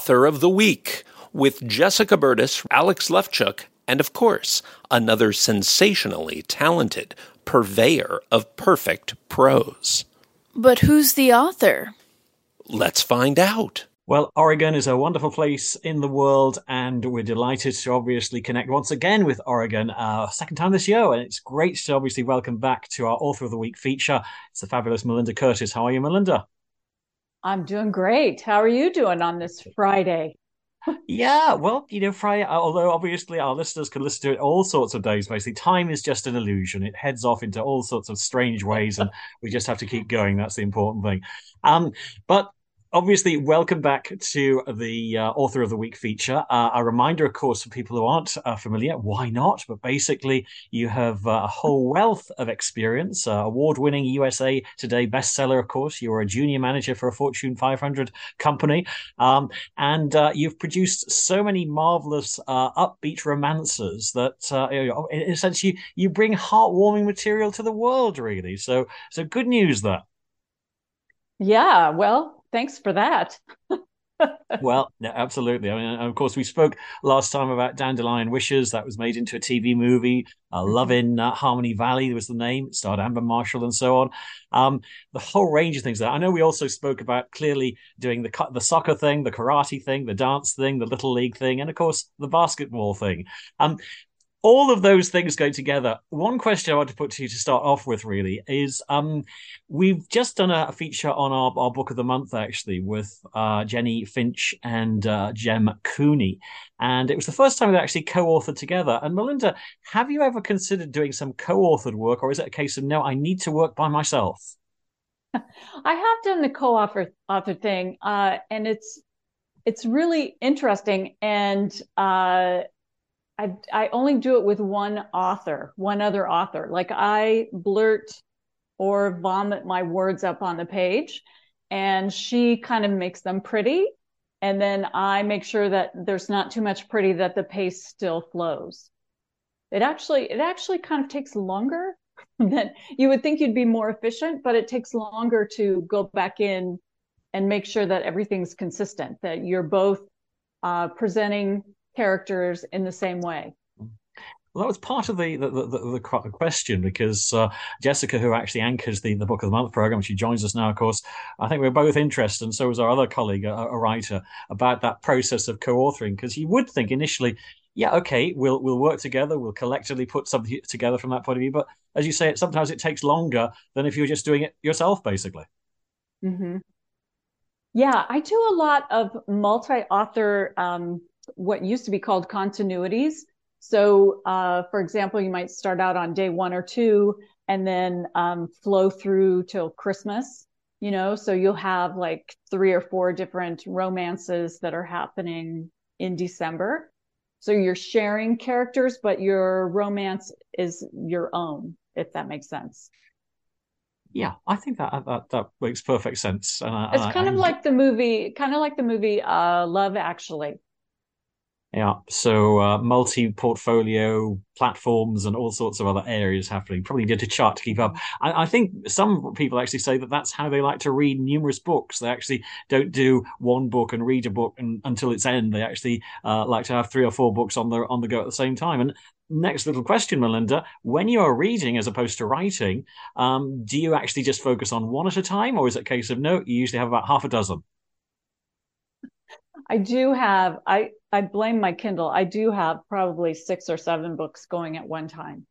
Author of the Week with Jessica Burtis, Alex Lefchuk, and of course, another sensationally talented purveyor of perfect prose. But who's the author? Let's find out. Well, Oregon is a wonderful place in the world, and we're delighted to obviously connect once again with Oregon, second time this year, and it's great to obviously welcome back to our Author of the Week feature. It's the fabulous Melinda Curtis. How are you, Melinda? I'm doing great. How are you doing on this Friday? Yeah, well, Friday, although obviously our listeners can listen to it all sorts of days, basically, time is just an illusion. It heads off into all sorts of strange ways, and we just have to keep going. That's the important thing. But obviously, welcome back to the Author of the Week feature. A reminder, of course, for people who aren't familiar, why not? But basically, you have a whole wealth of experience, award-winning USA Today bestseller, of course. You were a junior manager for a Fortune 500 company. And you've produced so many marvelous upbeat romances that, in a sense, you bring heartwarming material to the world, really. So good news there. Yeah, well, thanks for that. Well, yeah, absolutely. I mean, of course, we spoke last time about Dandelion Wishes. That was made into a TV movie. Love in Harmony Valley was the name. It starred Amber Marshall and so on. The whole range of things there. I know we also spoke about clearly doing the soccer thing, the karate thing, the dance thing, the Little League thing, and of course, the basketball thing. All of those things go together. One question I want to put to you to start off with really is we've just done a feature on our book of the month, actually, with Jenny Finch and Jem Cooney. And it was the first time they actually co-authored together. And Melinda, have you ever considered doing some co-authored work, or is it a case of, no, I need to work by myself? I have done the co-author thing, and it's really interesting. And I only do it with one other author. Like I blurt or vomit my words up on the page, and she kind of makes them pretty. And then I make sure that there's not too much pretty, that the pace still flows. It actually kind of takes longer than you would think. You'd be more efficient, but it takes longer to go back in and make sure that everything's consistent, that you're both presenting characters in the same way. Well, that was part of the question, because Jessica, who actually anchors the Book of the Month program, she joins us now, of course. I think we're both interested, and so is our other colleague, a writer, about that process of co-authoring, because you would think initially, yeah, okay, we'll work together, we'll collectively put something together from that point of view. But as you say, sometimes it takes longer than if you're just doing it yourself, basically. Mm-hmm. Yeah, I do a lot of multi-author what used to be called continuities. So, for example, you might start out on day 1 or 2 and then flow through till Christmas, so you'll have like 3 or 4 different romances that are happening in December. So you're sharing characters, but your romance is your own, if that makes sense. Yeah, I think that makes perfect sense. It's kind of like the movie Love Actually. Yeah, so multi-portfolio platforms and all sorts of other areas happening. Probably need a chart to keep up. I think some people actually say that that's how they like to read numerous books. They actually don't do one book and read a book until its end. They actually like to have 3 or 4 books on the go at the same time. And next little question, Melinda, when you are reading as opposed to writing, do you actually just focus on one at a time, or is it a case of, no, you usually have about half a dozen? I do have, I blame my Kindle. I do have probably 6 or 7 books going at one time.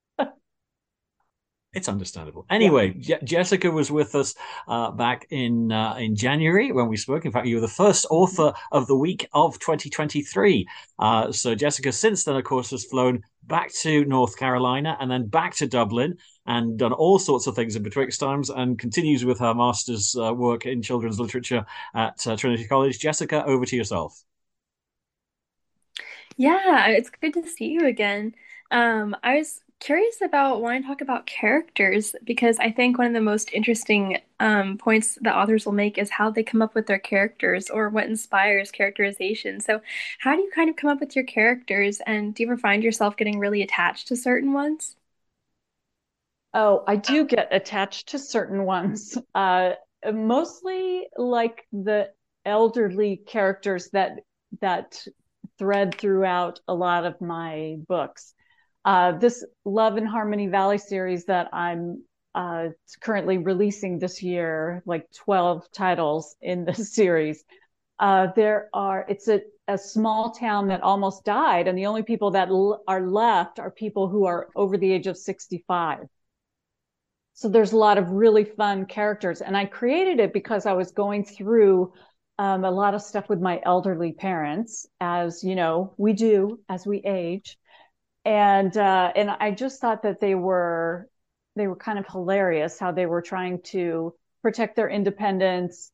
It's understandable. Anyway, yeah. Jessica was with us back in January when we spoke. In fact, you were the first author of the week of 2023. So Jessica, since then, of course, has flown back to North Carolina and then back to Dublin and done all sorts of things in betwixt times, and continues with her master's work in children's literature at Trinity College. Jessica, over to yourself. Yeah, it's good to see you again. I was curious about wanting to talk about characters, because I think one of the most interesting points that authors will make is how they come up with their characters, or what inspires characterization. So how do you kind of come up with your characters, and do you ever find yourself getting really attached to certain ones? Oh, I do get attached to certain ones. Mostly like the elderly characters that thread throughout a lot of my books. This Love and Harmony Valley series that I'm currently releasing this year, like 12 titles in this series. It's a small town that almost died, and the only people that are left are people who are over the age of 65. So there's a lot of really fun characters, and I created it because I was going through a lot of stuff with my elderly parents, as you know, we do as we age, and I just thought that they were kind of hilarious how they were trying to protect their independence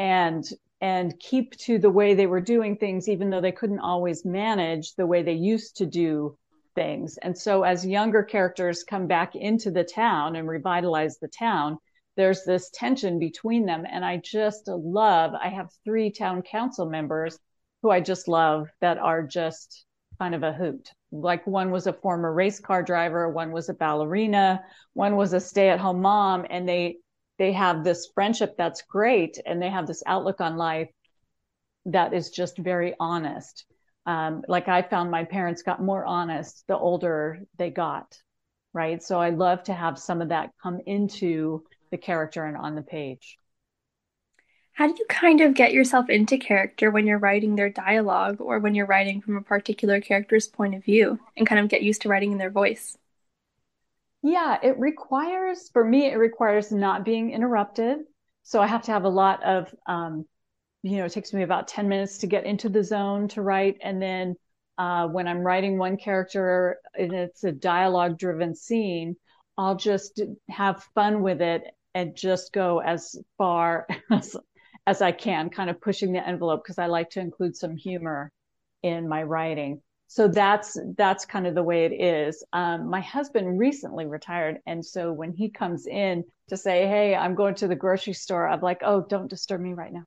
and keep to the way they were doing things, even though they couldn't always manage the way they used to do things. And so as younger characters come back into the town and revitalize the town, there's this tension between them. And I have 3 town council members who I just love that are just kind of a hoot. Like one was a former race car driver, one was a ballerina, one was a stay-at-home mom, and they have this friendship that's great, and they have this outlook on life that is just very honest. Like I found my parents got more honest the older they got, right? So I love to have some of that come into the character and on the page. How do you kind of get yourself into character when you're writing their dialogue or when you're writing from a particular character's point of view and kind of get used to writing in their voice? Yeah, for me, it requires not being interrupted. So I have to have a lot of, it takes me about 10 minutes to get into the zone to write. And then when I'm writing one character and it's a dialogue driven scene, I'll just have fun with it and just go as far as I can, kind of pushing the envelope, because I like to include some humor in my writing. So that's kind of the way it is. My husband recently retired, and so when he comes in to say, "Hey, I'm going to the grocery store," I'm like, "Oh, don't disturb me right now.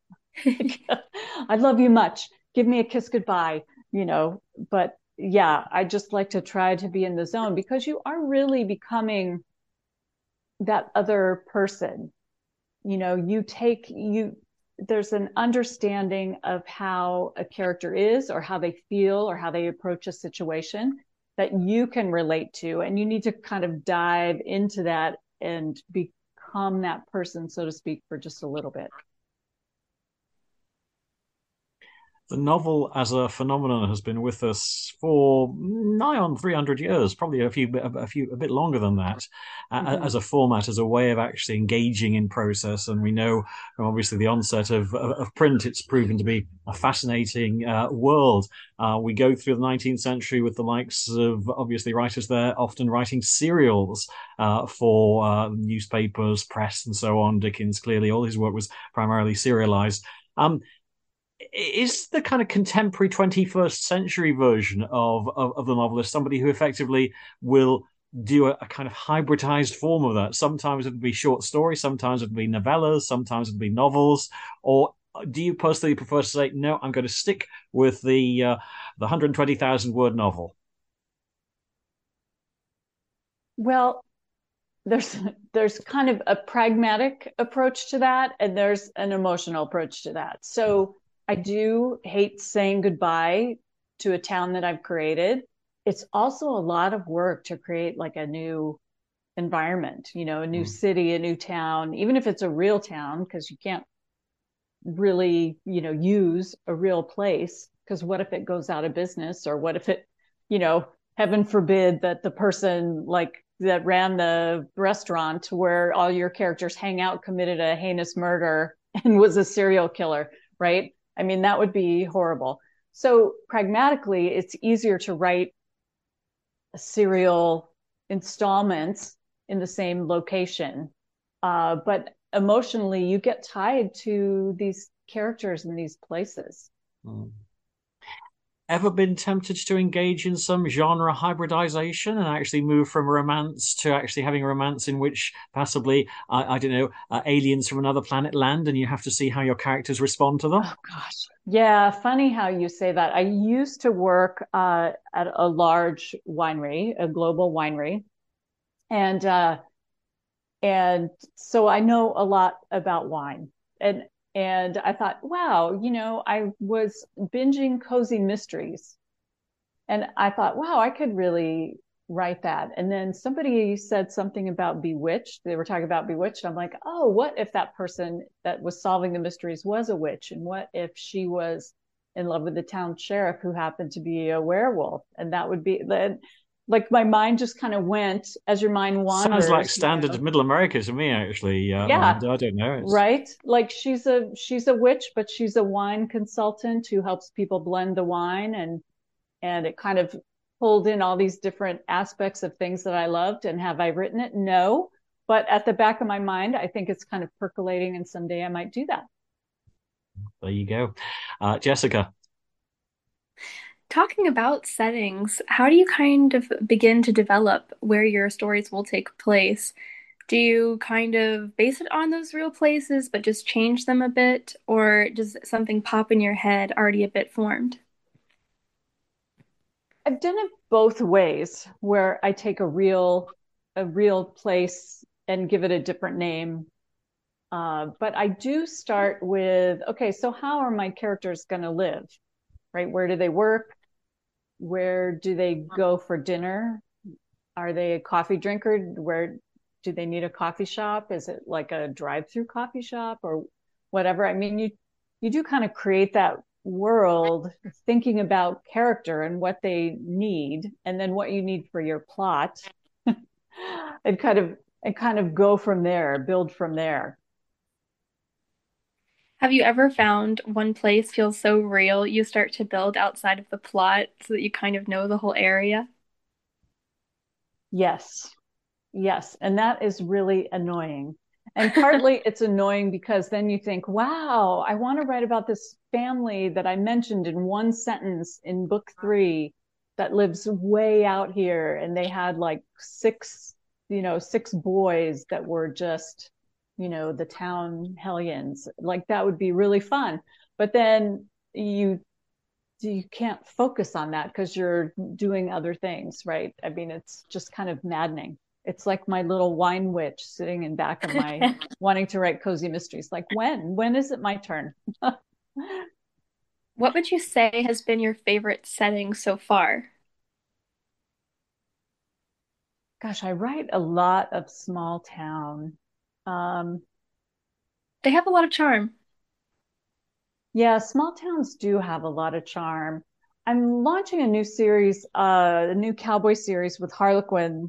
I love you much. Give me a kiss goodbye." But yeah, I just like to try to be in the zone, because you are really becoming that other person. There's an understanding of how a character is, or how they feel, or how they approach a situation that you can relate to. And you need to kind of dive into that and become that person, so to speak, for just a little bit. The novel as a phenomenon has been with us for nigh on 300 years, probably a bit longer than that, as a format, as a way of actually engaging in process. And we know from obviously the onset of print, it's proven to be a fascinating world. We go through the 19th century with the likes of obviously writers there, often writing serials for newspapers, press, and so on. Dickens, clearly, all his work was primarily serialized. Is the kind of contemporary 21st century version of the novelist somebody who effectively will do a kind of hybridized form of that? Sometimes it would be short stories, sometimes it would be novellas, sometimes it would be novels. Or do you personally prefer to say, no, I'm going to stick with the 120,000 word novel? Well, there's kind of a pragmatic approach to that, and there's an emotional approach to that. So I do hate saying goodbye to a town that I've created. It's also a lot of work to create like a new environment, a new city, a new town, even if it's a real town, because you can't really, use a real place, because what if it goes out of business, or what if it, heaven forbid that the person that ran the restaurant where all your characters hang out committed a heinous murder and was a serial killer, right? I mean, that would be horrible. So pragmatically, it's easier to write serial installments in the same location. But emotionally, you get tied to these characters in these places. Ever been tempted to engage in some genre hybridization and actually move from romance to actually having a romance in which possibly, I don't know, aliens from another planet land, and you have to see how your characters respond to them? Oh, gosh. Yeah, funny how you say that. I used to work at a large winery, a global winery. And so I know a lot about wine. And And I thought, wow, I was binging cozy mysteries. And I thought, wow, I could really write that. And then somebody said something about Bewitched. They were talking about Bewitched. I'm like, oh, what if that person that was solving the mysteries was a witch? And what if she was in love with the town sheriff who happened to be a werewolf? And that would be then, like, my mind just kind of went, as your mind Sounds like wanders, standard Middle America to me, actually, yeah, Melinda. I don't know. right. Like she's a witch, but she's a wine consultant who helps people blend the wine, and it kind of pulled in all these different aspects of things that I loved. And have I written it? No. But at the back of my mind, I think it's kind of percolating, and someday I might do that. There you go. Jessica. Talking about settings, how do you kind of begin to develop where your stories will take place? Do you kind of base it on those real places, but just change them a bit, or does something pop in your head already a bit formed? I've done it both ways, where I take a real place and give it a different name. But I do start with, okay, so how are my characters going to live? Right? Where do they work? Where do they go for dinner? Are they a coffee drinker? Where do they need a coffee shop? Is it like a drive-through coffee shop or whatever? I mean, you do kind of create that world thinking about character and what they need, and then what you need for your plot, and kind of go from there, build from there. Have you ever found one place feels so real you start to build outside of the plot so that you kind of know the whole area? Yes. Yes, and that is really annoying. And partly it's annoying because then you think, wow, I want to write about this family that I mentioned in one sentence in book 3 that lives way out here. And they had like six boys that were just, the town hellions. Like that would be really fun. But then you can't focus on that because you're doing other things, right? I mean, it's just kind of maddening. It's like my little wine witch sitting in back of my wanting to write cozy mysteries. Like, when is it my turn? What would you say has been your favorite setting so far? Gosh, I write a lot of small town. Um, They have a lot of charm. yeah, small towns do have a lot of charm. I'm launching a new series, a new cowboy series with Harlequin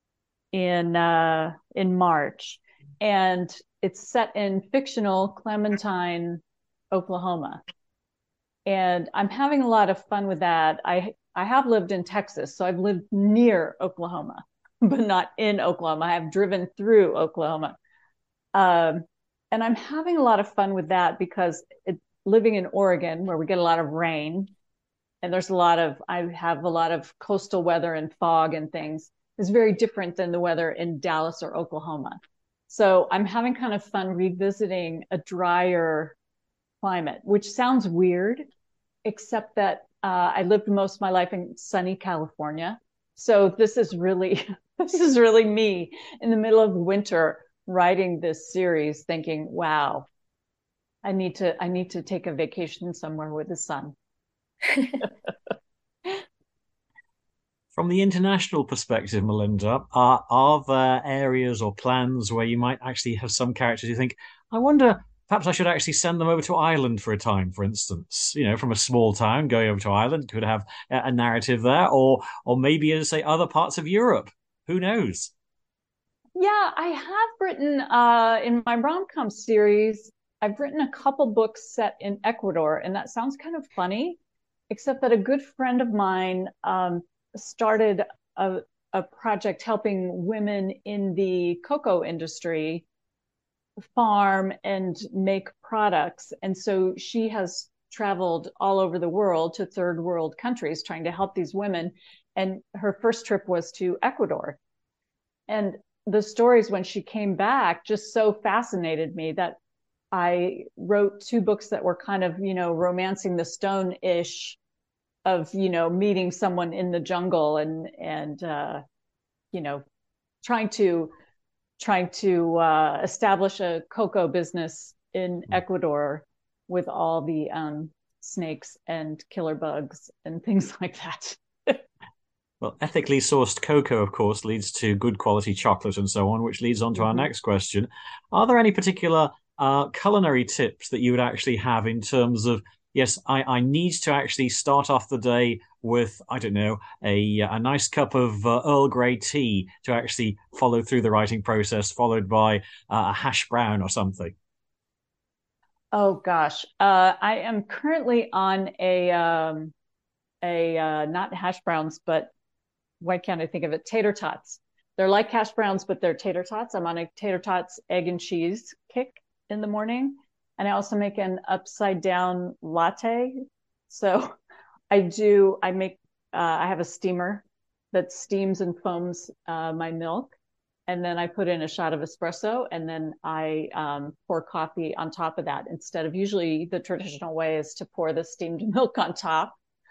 in March, and it's set in fictional Clementine, Oklahoma. And I'm having a lot of fun with that. I have lived in Texas, so I've lived near Oklahoma, but not in Oklahoma. I have driven through Oklahoma. Um, and I'm having a lot of fun with that because living in Oregon, where we get a lot of rain, and I have a lot of coastal weather and fog and things, is very different than the weather in Dallas or Oklahoma. So I'm having kind of fun revisiting a drier climate, which sounds weird, except that I lived most of my life in sunny California. So this is really this is really me in the middle of winter writing this series, thinking, "Wow, I need to take a vacation somewhere with the sun." From the international perspective, Melinda, are there areas or plans where you might actually have some characters you think, I wonder, perhaps I should actually send them over to Ireland for a time, for instance? From a small town going over to Ireland could have a narrative there, or maybe, as I say, other parts of Europe. Who knows? Yeah, I have written in my rom-com series, I've written a couple books set in Ecuador, and that sounds kind of funny, except that a good friend of mine started a, a project helping women in the cocoa industry farm and make products. And so she has traveled all over the world to third world countries trying to help these women. And her first trip was to Ecuador. And the stories when she came back just so fascinated me that I wrote 2 books that were kind of, romancing the stone-ish of, meeting someone in the jungle and you know, trying to establish a cocoa business in Ecuador with all the snakes and killer bugs and things like that. Well, ethically sourced cocoa, of course, leads to good quality chocolate and so on, which leads on to our next question. Are there any particular culinary tips that you would actually have in terms of, yes, I need to actually start off the day with, I don't know, a nice cup of Earl Grey tea to actually follow through the writing process, followed by a hash brown or something? Oh gosh, I am currently on a not hash browns, but why can't I think of it? Tater tots. They're like hash browns, but they're tater tots. I'm on a tater tots egg and cheese kick in the morning, and I also make an upside down latte. So I have a steamer that steams and foams my milk, and then I put in a shot of espresso, and then I pour coffee on top of that. Instead of, usually the traditional way is to pour the steamed milk on top.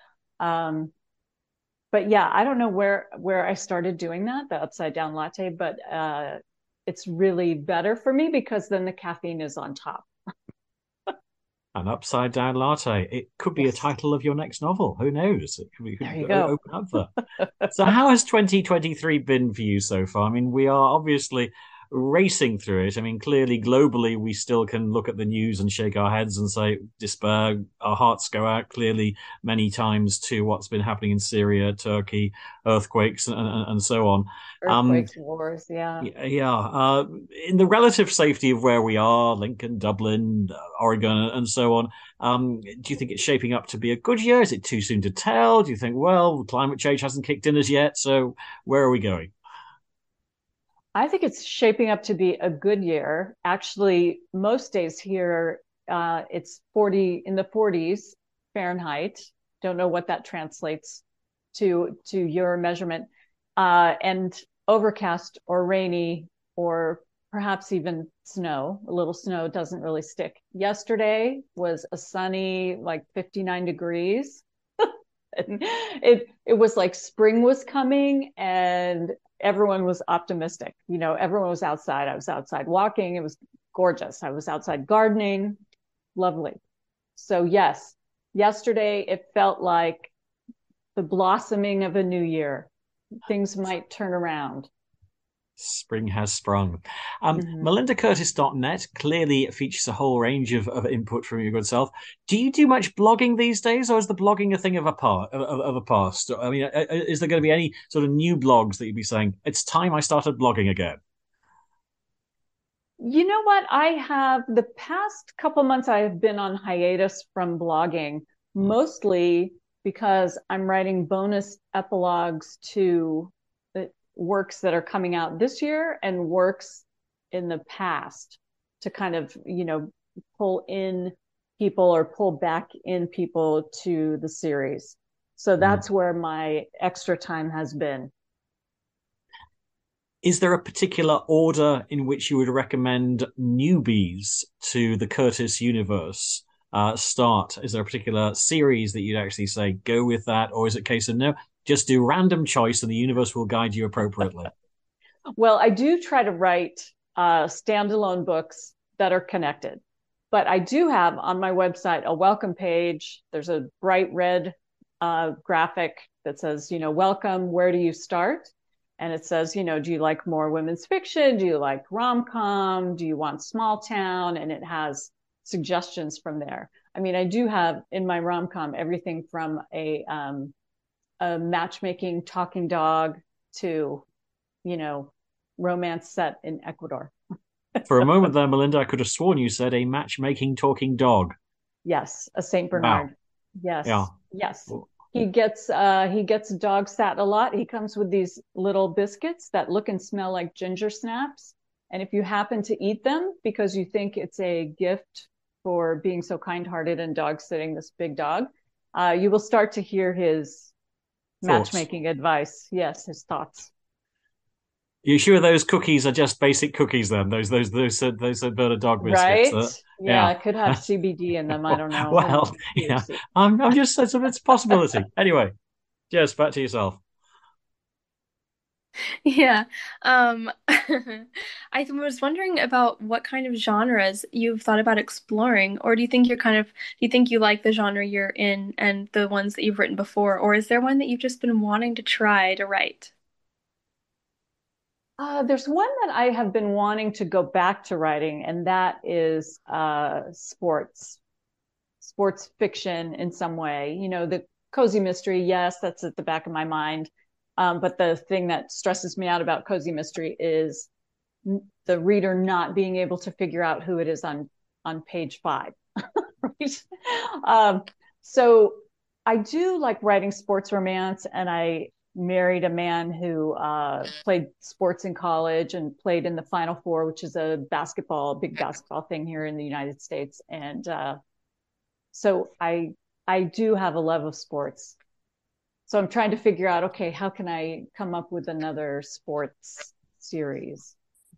But yeah, I don't know where I started doing that, the upside down latte, but it's really better for me because then the caffeine is on top. An upside down latte. It could be a title of your next novel. Who knows? It could be, There you go. open up there. So how has 2023 been for you so far? I mean, we are obviously racing through it. I mean, clearly, globally, we still can look at the news and shake our heads and say, despair. Our hearts go out clearly many times to what's been happening in Syria, Turkey, earthquakes, and so on. Earthquakes, wars, yeah. Yeah. In the relative safety of where we are, Lincoln, Dublin, Oregon, and so on, do you think it's shaping up to be a good year? Is it too soon to tell? Do you think, well, climate change hasn't kicked in as yet, so where are we going? I think it's shaping up to be a good year. Actually, most days here, it's 40 in the 40s Fahrenheit. Don't know what that translates to your measurement. And overcast or rainy or perhaps even snow. A little snow doesn't really stick. Yesterday was a sunny, like 59 degrees. And it was like spring was coming and everyone was optimistic. You know, everyone was outside. I was outside walking. It was gorgeous. I was outside gardening. Lovely. So yes, yesterday it felt like the blossoming of a new year. Things might turn around. Spring has sprung. MelindaCurtis.net clearly features a whole range of input from your good self. Do you do much blogging these days, or is the blogging a thing of a past? I mean, is there going to be any sort of new blogs that you'd be saying, it's time I started blogging again? You know what? I have the past couple months, I have been on hiatus from blogging, mostly because I'm writing bonus epilogues to works that are coming out this year and works in the past to kind of, you know, pull in people or pull back in people to the series. So that's where my extra time has been. Is there a particular order in which you would recommend newbies to the Curtis universe start? Is there a particular series that you'd actually say, go with that? Or is it a case of no, just do random choice and the universe will guide you appropriately? Well, I do try to write standalone books that are connected. But I do have on my website a welcome page. There's a bright red graphic that says, you know, welcome, where do you start? And it says, you know, do you like more women's fiction? Do you like rom-com? Do you want small town? And it has suggestions from there. I mean, I do have in my rom-com everything from a matchmaking talking dog to, you know, romance set in Ecuador. For a moment there, Melinda, I could have sworn you said a matchmaking talking dog. Yes, a Saint Bernard. Wow. Yes. Yeah. Yes. He gets dog sat a lot. He comes with these little biscuits that look and smell like ginger snaps. And if you happen to eat them because you think it's a gift for being so kind-hearted and dog sitting this big dog, you will start to hear his matchmaking advice. Yes, his thoughts. You sure those cookies are just basic cookies then? Those Bernard dog biscuits, right? Yeah, it could have CBD in them. I don't know. Well, yeah, I'm just saying it's a possibility. Anyway, Jess, back to yourself. Yeah. I was wondering about what kind of genres you've thought about exploring, or do you think you like the genre you're in and the ones that you've written before, or is there one that you've just been wanting to try to write? There's one that I have been wanting to go back to writing, and that is sports fiction in some way. The cozy mystery, yes, that's at the back of my mind. But the thing that stresses me out about cozy mystery is the reader not being able to figure out who it is on page 5. Right? So I do like writing sports romance, and I married a man who played sports in college and played in the Final Four, which is a big basketball thing here in the United States. And so I do have a love of sports. So I'm trying to figure out, okay, how can I come up with another sports series?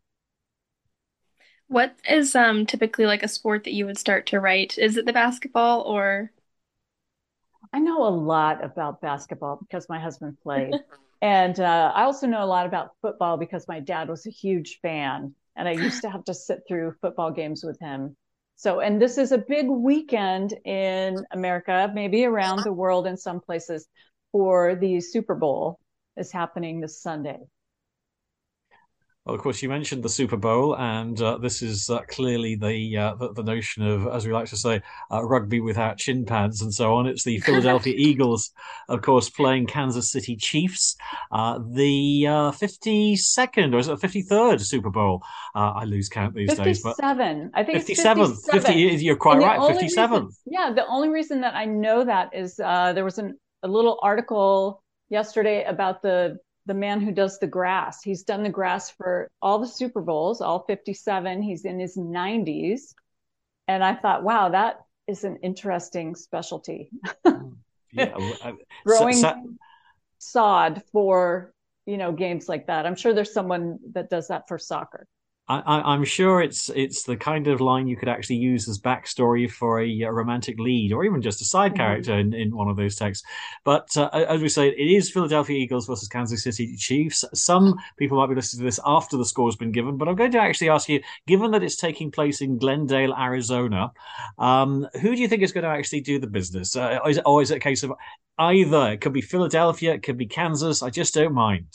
What is typically like a sport that you would start to write? Is it the basketball or I know a lot about basketball because my husband played. And I also know a lot about football because my dad was a huge fan. And I used to have to sit through football games with him. So, and this is a big weekend in America, maybe around the world in some places, for the Super Bowl is happening this Sunday. Well, of course, you mentioned the Super Bowl, and this is clearly the notion of, as we like to say, rugby without shin pads and so on. It's the Philadelphia Eagles, of course, playing Kansas City Chiefs, the 52nd or is it the 53rd Super Bowl? I lose count these days, but 57. I think it's 57th, 50. 57. You're quite And the right, only 57th. reason, yeah, the only reason that I know that is there was a little article yesterday about the man who does the grass. He's done the grass for all the Super Bowls, all 57. He's in his 90s. And I thought, wow, that is an interesting specialty. Yeah, Growing sod for, games like that. I'm sure there's someone that does that for soccer. I'm sure it's the kind of line you could actually use as backstory for a romantic lead, or even just a side character in one of those texts. But as we say, it is Philadelphia Eagles versus Kansas City Chiefs. Some people might be listening to this after the score's been given, but I'm going to actually ask you, given that it's taking place in Glendale, Arizona, who do you think is going to actually do the business? Or is it a case of either? It could be Philadelphia, it could be Kansas. I just don't mind.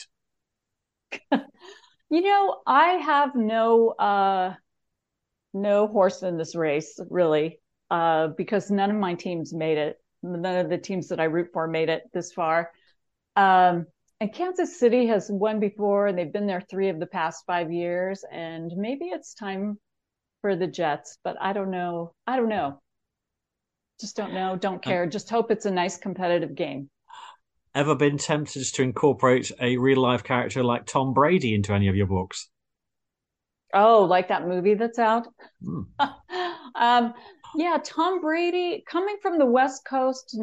I have no horse in this race, really, because none of my teams made it. None of the teams that I root for made it this far. And Kansas City has won before, and they've been there 3 of the past 5 years. And maybe it's time for the Jets, but I don't know. Just don't know. Don't care. Just hope it's a nice competitive game. Ever been tempted to incorporate a real life character like Tom Brady into any of your books? Oh, like that movie that's out? Hmm. Yeah, Tom Brady, coming from the West Coast,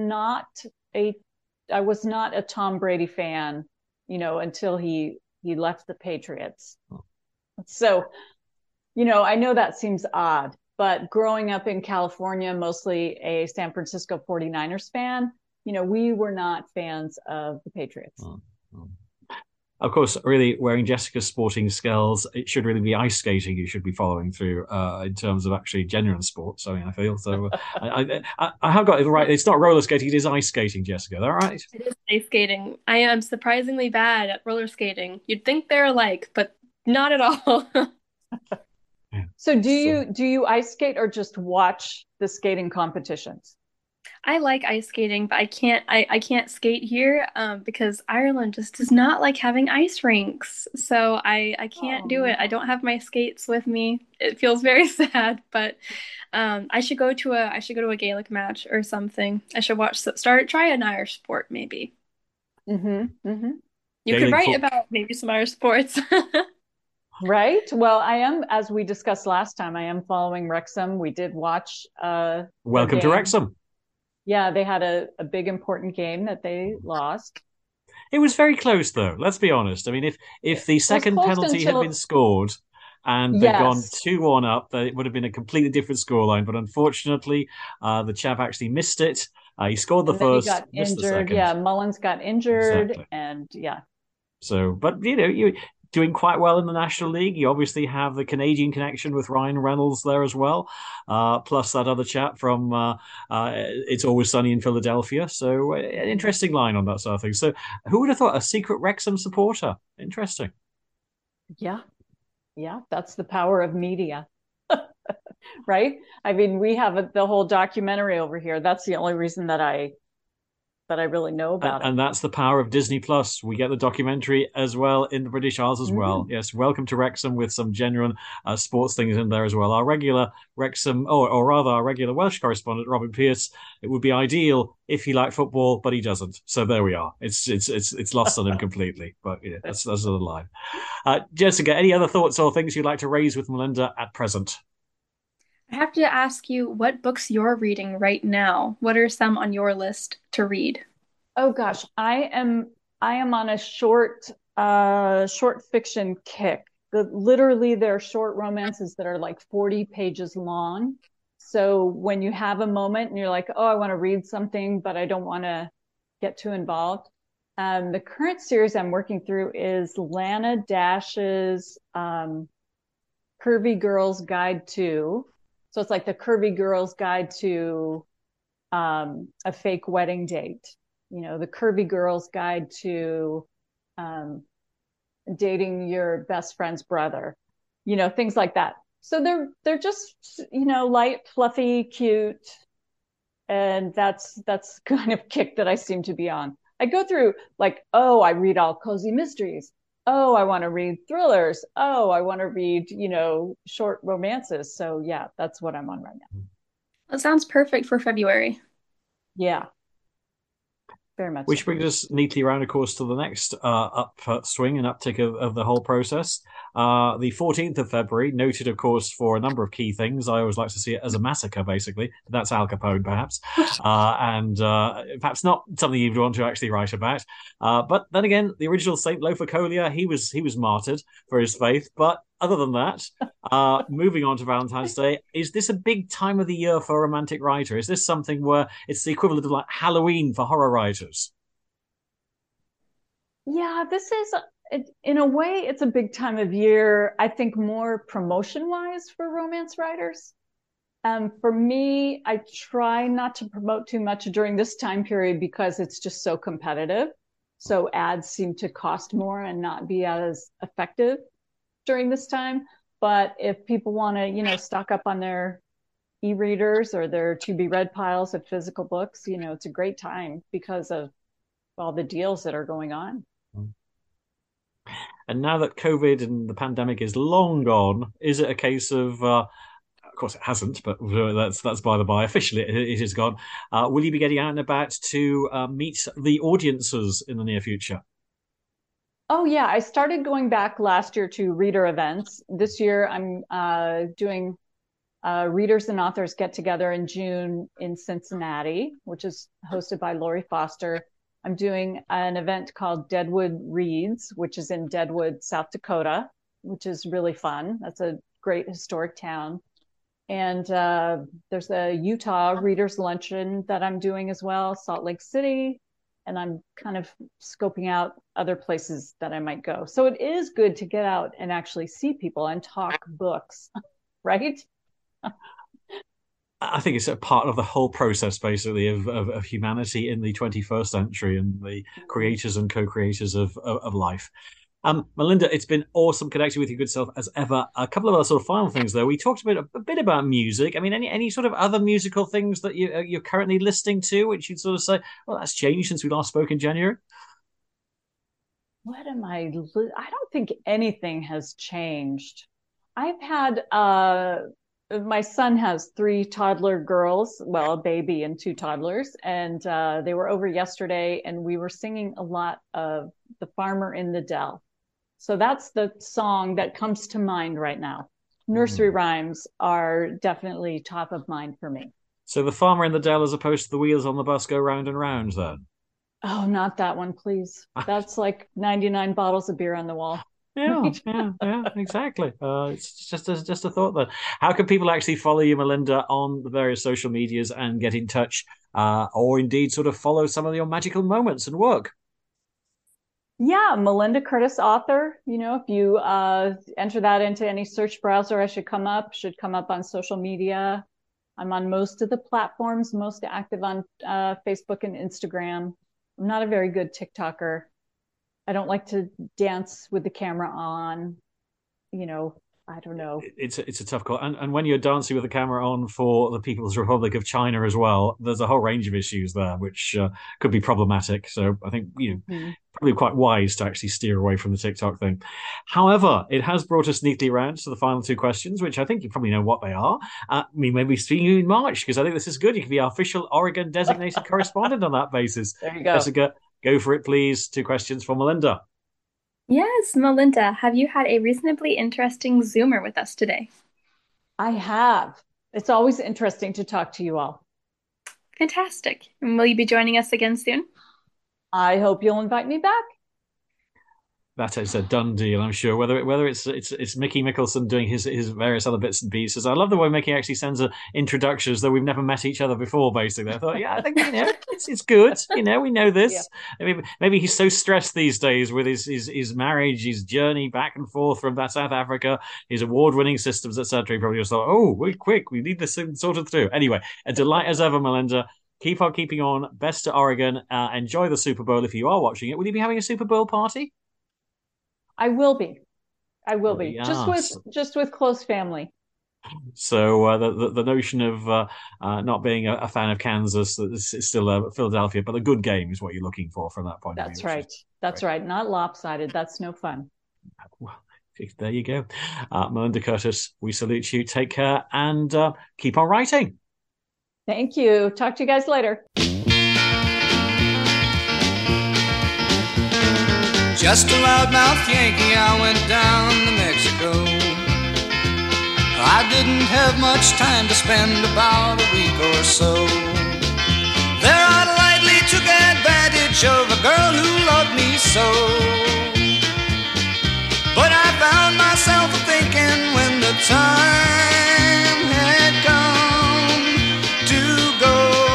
I was not a Tom Brady fan, until he left the Patriots. Oh. So, I know that seems odd, but growing up in California, mostly a San Francisco 49ers fan, we were not fans of the Patriots. Oh. Of course, really wearing Jessica's sporting skills, it should really be ice skating you should be following through in terms of actually genuine sports. I feel so. I have got it right. It's not roller skating; it is ice skating, Jessica. Is that right? it is ice skating? I am surprisingly bad at roller skating. You'd think they're alike, but not at all. Yeah. So do you ice skate or just watch the skating competitions? I like ice skating, but I can't skate here because Ireland just does not like having ice rinks. So I can't do it. I don't have my skates with me. It feels very sad, but I should go to a Gaelic match or something. I should try an Irish sport maybe. Mm-hmm. Mm-hmm. You could write about maybe some Irish sports. Right. Well, I am, as we discussed last time, I am following Wrexham. We did watch Welcome to Wrexham. Yeah, they had a big important game that they lost. It was very close, though. Let's be honest. I mean, if the second penalty had been scored and they'd gone 2-1 up, it would have been a completely different scoreline. But unfortunately, the chap actually missed it. He scored the first, he got missed injured. the second. Yeah, Mullins got injured, Exactly. and yeah. So, but you're doing quite well in the National League. You obviously have the Canadian connection with Ryan Reynolds there as well, plus that other chap from It's Always Sunny in Philadelphia. So, an interesting line on that sort of thing. So, who would have thought a secret Wrexham supporter? Interesting. Yeah. Yeah. That's the power of media. Right? I mean, we have the whole documentary over here. That's the only reason that I really know about And that's the power of Disney Plus. We get the documentary as well in the British Isles as well. Yes, welcome to Wrexham with some genuine sports things in there as well. Our regular Wrexham, or rather our regular Welsh correspondent, Robin Pierce, it would be ideal if he liked football, but he doesn't. So there we are. It's lost on him completely. But that's another line. Jessica, any other thoughts or things you'd like to raise with Melinda at present? I have to ask you what books you're reading right now. What are some on your list to read? Oh gosh, I am on a short fiction kick. Literally they're short romances that are like 40 pages long. So when you have a moment and you're like, oh, I want to read something, but I don't want to get too involved. The current series I'm working through is Lana Dash's Curvy Girl's Guide to. So it's like the Curvy Girl's Guide to a fake wedding date. The Curvy Girl's Guide to dating your best friend's brother, things like that. So they're just, light, fluffy, cute. And that's kind of kick that I seem to be on. I go through like, oh, I read all cozy mysteries. Oh, I want to read thrillers. Oh, I want to read, short romances. So yeah, that's what I'm on right now. That sounds perfect for February. Yeah, very much. Which brings us neatly around, of course, to the next upswing and uptick of the whole process. The 14th of February, noted, of course, for a number of key things. I always like to see it as a massacre, basically. That's Al Capone, perhaps. And perhaps not something you'd want to actually write about. But then again, the original St. Lothar Collier, he was martyred for his faith. But other than that, moving on to Valentine's Day, is this a big time of the year for a romantic writer? Is this something where it's the equivalent of like Halloween for horror writers? Yeah, this is, in a way, it's a big time of year, I think more promotion wise for romance writers. For me, I try not to promote too much during this time period because it's just so competitive. So ads seem to cost more and not be as effective during this time. But if people want to, stock up on their e-readers or their to be read piles of physical books, it's a great time because of all the deals that are going on. And now that COVID and the pandemic is long gone, is it a case of course it hasn't, but that's by the by. Officially, it is gone. Will you be getting out and about to meet the audiences in the near future? Oh yeah, I started going back last year to reader events. This year I'm doing readers and authors get together in June in Cincinnati, which is hosted by Lori Foster. I'm doing an event called Deadwood Reads, which is in Deadwood, South Dakota, which is really fun. That's a great historic town. And there's a Utah Readers Luncheon that I'm doing as well, Salt Lake City. And I'm kind of scoping out other places that I might go. So it is good to get out and actually see people and talk books, right? I think it's a part of the whole process, basically, of humanity in the 21st century and the creators and co-creators of life. Melinda, it's been awesome connecting with you, good self, as ever. A couple of other sort of final things, though. We talked a bit about music. I mean, any sort of other musical things that you're currently listening to, which you'd sort of say, well, that's changed since we last spoke in January? I don't think anything has changed. I've had, my son has 3 toddler girls, well, a baby and 2 toddlers, and they were over yesterday, and we were singing a lot of The Farmer in the Dell. So that's the song that comes to mind right now. Nursery rhymes are definitely top of mind for me. So The Farmer in the Dell as opposed to The Wheels on the Bus Go Round and Round, then? Oh, not that one, please. That's like 99 bottles of beer on the wall. Yeah, exactly. It's just a thought then. How can people actually follow you, Melinda, on the various social medias and get in touch, or indeed sort of follow some of your magical moments and work? Yeah, Melinda Curtis author. If you enter that into any search browser, should come up on social media. I'm on most of the platforms, most active on Facebook and Instagram. I'm not a very good TikToker. I don't like to dance with the camera on. I don't know. It's a tough call, and when you're dancing with the camera on for the People's Republic of China as well, there's a whole range of issues there which could be problematic. So I think probably quite wise to actually steer away from the TikTok thing. However, it has brought us neatly around to the final two questions, which I think you probably know what they are. We may be seeing you in March because I think this is good. You can be our official Oregon designated correspondent on that basis. There you go. Jessica, go for it, please. Two questions for Melinda. Yes, Melinda, have you had a reasonably interesting Zoomer with us today? I have. It's always interesting to talk to you all. Fantastic. And will you be joining us again soon? I hope you'll invite me back. That is a done deal, I'm sure. Whether it's Mickey Mickelson doing his various other bits and pieces. I love the way Mickey actually sends introductions though we've never met each other before. Basically, I thought, I think it's good. We know this. Yeah. Maybe he's so stressed these days with his marriage, his journey back and forth from South Africa, his award-winning systems, etc. He probably just thought, oh, wait, quick, we need this thing sorted through. Anyway, a delight as ever, Melinda. Keep on keeping on. Best to Oregon. Enjoy the Super Bowl if you are watching it. Will you be having a Super Bowl party? I will be. Yes. Just with close family. So the notion of not being a fan of Kansas, it's still Philadelphia, but a good game is what you're looking for from that point of view. That's right. That's right. Not lopsided. That's no fun. Well, there you go. Melinda Curtis, we salute you. Take care and keep on writing. Thank you. Talk to you guys later. Just a loudmouth Yankee, I went down to Mexico. I didn't have much time to spend, about a week or so. There I lightly took advantage of a girl who loved me so. But I found myself thinking when the time had come to go,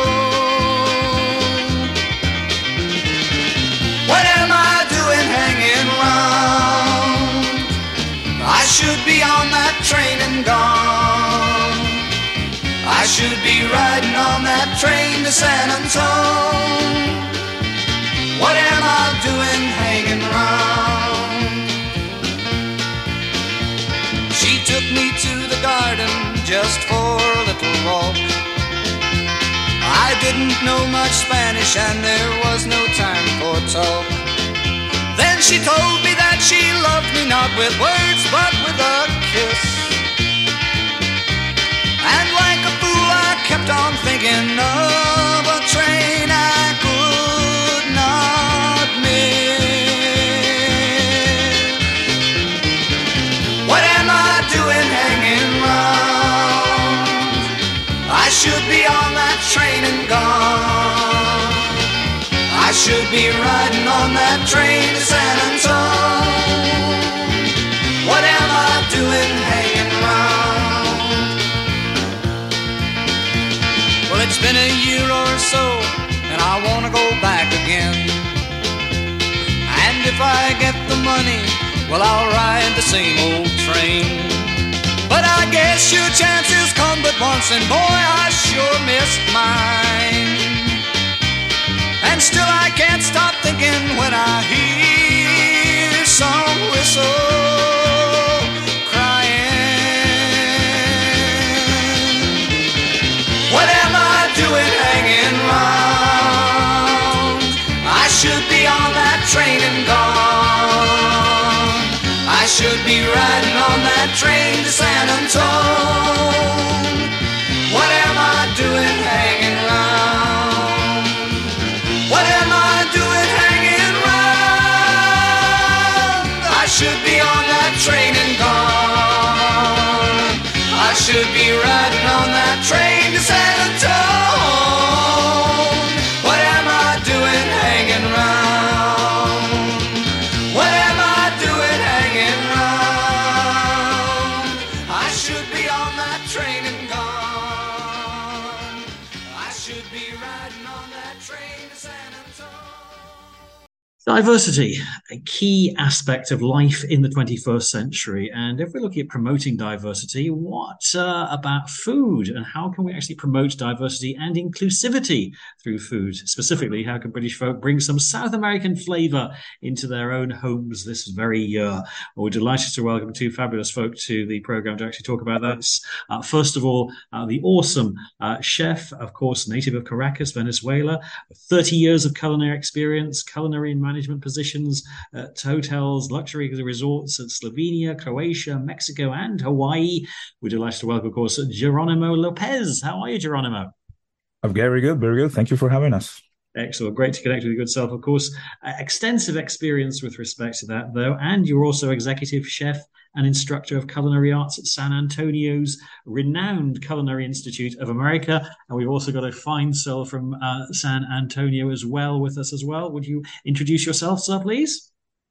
what am I doing hanging round? I should be on that train and gone. I should be riding on that train to San Antone. What am I doing hanging round? She took me to the garden just for a little walk. I didn't know much Spanish and there was no time for talk. Then she told me that she loved me not with words but with a kiss. And like a fool I kept on thinking of a train I could not miss. What am I doing hanging round? I should be on that train and gone. I should be riding on that train to San Antone. What am I doing hanging round? Well, it's been a year or so, and I want to go back again. And if I get the money, well, I'll ride the same old train. But I guess your chances come but once, and boy, I sure missed mine. And still I can't stop thinking when I hear some whistle crying. What am I doing hanging round? I should be on that train and gone. I should be riding on that train to San Antone. What am I doing hanging round? What am I doing hanging round? I should be on that train and gone. I should be riding on that train to San Antone. What am I doing hanging round? What am I doing hanging round? I should be on that train and gone. I should be riding on that train to San Antone. Diversity, a key aspect of life in the 21st century. And if we're looking at promoting diversity, what about food and how can we actually promote diversity and inclusivity through food? Specifically, how can British folk bring some South American flavor into their own homes this very year? Well, we're delighted to welcome two fabulous folk to the program to actually talk about that. First of all, the awesome chef, of course, native of Caracas, Venezuela, 30 years of culinary experience, culinary and management positions at hotels, luxury resorts at Slovenia, Croatia, Mexico, and Hawaii. We're delighted to welcome, of course, Geronimo Lopez. How are you, Geronimo? I'm very good, very good. Thank you for having us. Excellent. Great to connect with your good self, of course. Extensive experience with respect to that, though. And you're also executive chef and instructor of culinary arts at San Antonio's renowned Culinary Institute of America. And we've also got a fine soul from San Antonio as well with us as well. Would you introduce yourself, sir, please?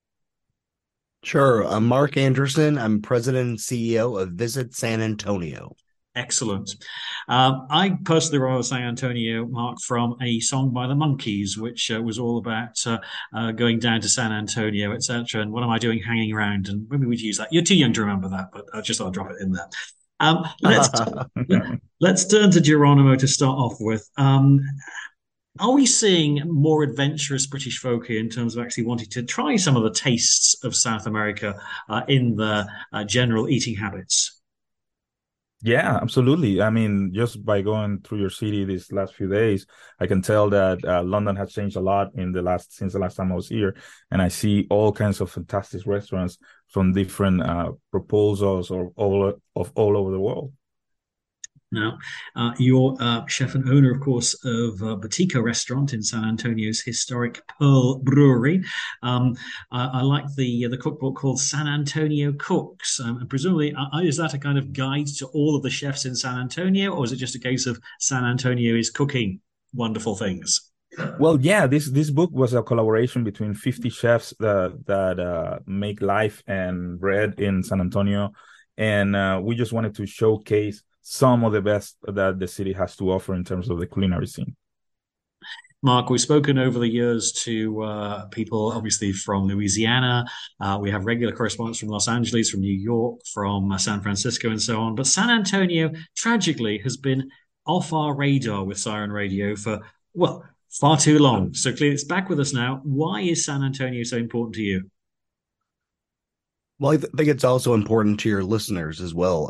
Sure. I'm Mark Anderson. I'm president and CEO of Visit San Antonio. Excellent. I personally remember San Antonio, Mark, from a song by the Monkees, which was all about going down to San Antonio, etc. And what am I doing hanging around? And maybe we'd use that. You're too young to remember that, but I just thought I'd drop it in there. Let's turn to Geronimo to start off with. Are we seeing more adventurous British folk here in terms of actually wanting to try some of the tastes of South America in the general eating habits? Yeah, absolutely. I mean, just by going through your city these last few days, I can tell that London has changed a lot since the last time I was here, and I see all kinds of fantastic restaurants from different proposals or all over the world. Now, you're chef and owner, of course, of Botica Restaurant in San Antonio's historic Pearl Brewery. I like the cookbook called San Antonio Cooks. And presumably, is that a kind of guide to all of the chefs in San Antonio, or is it just a case of San Antonio is cooking wonderful things? Well, yeah, this book was a collaboration between 50 chefs that make life and bread in San Antonio. And we just wanted to showcase some of the best that the city has to offer in terms of the culinary scene. Mark, we've spoken over the years to people, obviously, from Louisiana. We have regular correspondence from Los Angeles, from New York, from San Francisco, and so on. But San Antonio, tragically, has been off our radar with Siren Radio for, well, far too long. So clearly it's back with us now. Why is San Antonio so important to you? Well, I think it's also important to your listeners as well.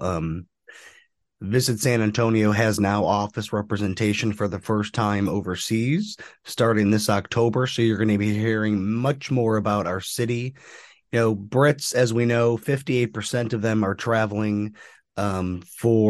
Visit San Antonio has now office representation for the first time overseas starting this October. So you're going to be hearing much more about our city. You know, Brits, as we know, 58% of them are traveling to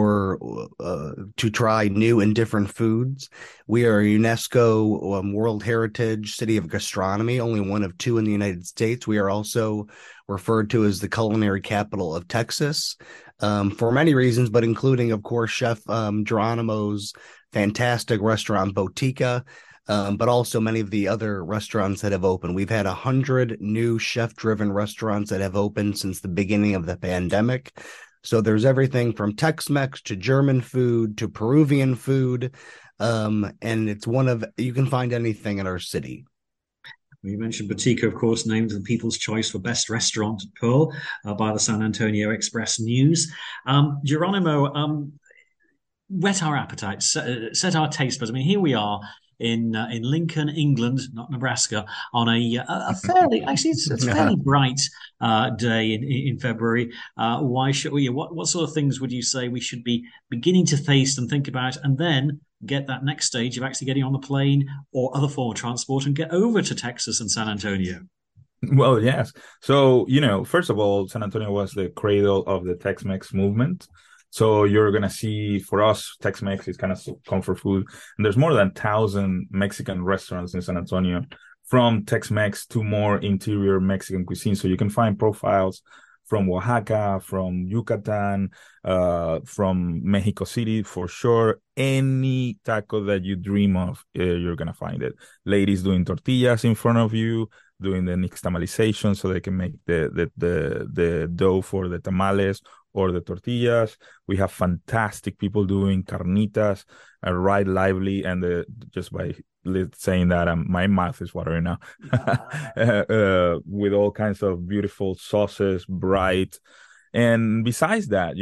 try new and different foods. We are a UNESCO World Heritage City of Gastronomy, only one of two in the United States. We are also referred to as the culinary capital of Texas. For many reasons, but including, of course, Chef Geronimo's fantastic restaurant, Botica, but also many of the other restaurants that have opened. We've had 100 new chef-driven restaurants that have opened since the beginning of the pandemic. So there's everything from Tex-Mex to German food to Peruvian food, and it's you can find anything in our city. We mentioned Botica, of course, named the People's Choice for Best Restaurant at Pearl by the San Antonio Express News. Geronimo, whet our appetites, set our taste buds. I mean, here we are in Lincoln, England, not Nebraska, on a fairly, actually, it's fairly bright day in February. Why should we? What sort of things would you say we should be beginning to taste and think about, and then get that next stage of actually getting on the plane or other form of transport and get over to Texas and San Antonio? Well, yes. So, first of all, San Antonio was the cradle of the Tex-Mex movement. So you're going to see, for us, Tex-Mex is kind of comfort food. And there's more than 1,000 Mexican restaurants in San Antonio, from Tex-Mex to more interior Mexican cuisine. So you can find profiles from Oaxaca, from Yucatan, from Mexico City, for sure. Any taco that you dream of, you're going to find it. Ladies doing tortillas in front of you, doing the nixtamalization so they can make the dough for the tamales, or the tortillas. We have fantastic people doing carnitas, right lively, and just by saying that, my mouth is watering now. With all kinds of beautiful sauces, bright. And besides that,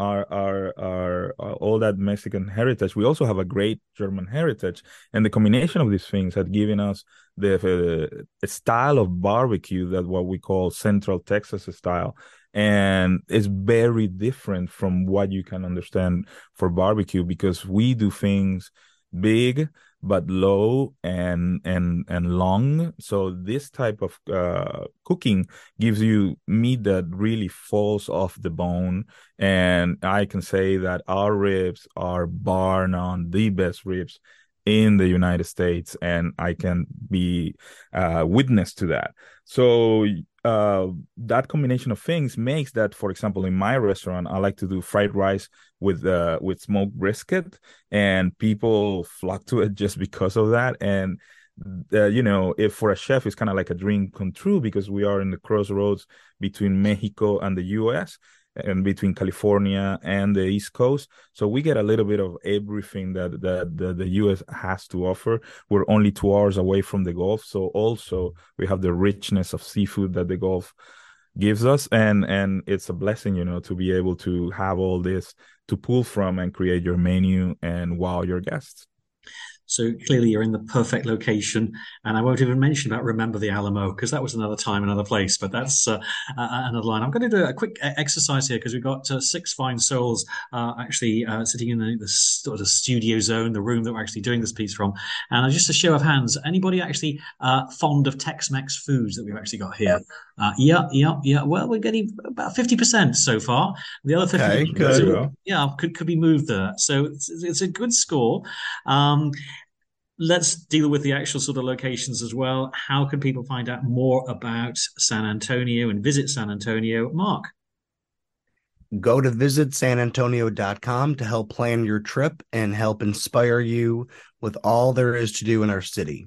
our all that Mexican heritage, we also have a great German heritage, and the combination of these things had given us the style of barbecue that what we call Central Texas style, and it's very different from what you can understand for barbecue, because we do things big but low and long. So this type of cooking gives you meat that really falls off the bone. And I can say that our ribs are bar none the best ribs in the United States, and I can be witness to that. So that combination of things makes that, for example, in my restaurant, I like to do fried rice with smoked brisket, and people flock to it just because of that. And if for a chef, it's kind of like a dream come true, because we are in the crossroads between Mexico and the U.S., and between California and the East Coast. So we get a little bit of everything that the U.S. has to offer. We're only 2 hours away from the Gulf. So also we have the richness of seafood that the Gulf gives us. And it's a blessing, to be able to have all this to pull from and create your menu and wow your guests. So clearly you're in the perfect location. And I won't even mention about Remember the Alamo, because that was another time, another place. But that's another line. I'm going to do a quick exercise here, because we've got 6 fine souls actually sitting in the sort of studio zone, the room that we're actually doing this piece from. And just a show of hands, anybody actually fond of Tex-Mex foods that we've actually got here? Yeah. Well, we're getting about 50% so far. The other 50% could be moved there. So it's a good score. Let's deal with the actual sort of locations as well. How can people find out more about San Antonio and visit San Antonio? Mark? Go to visitsanantonio.com to help plan your trip and help inspire you with all there is to do in our city.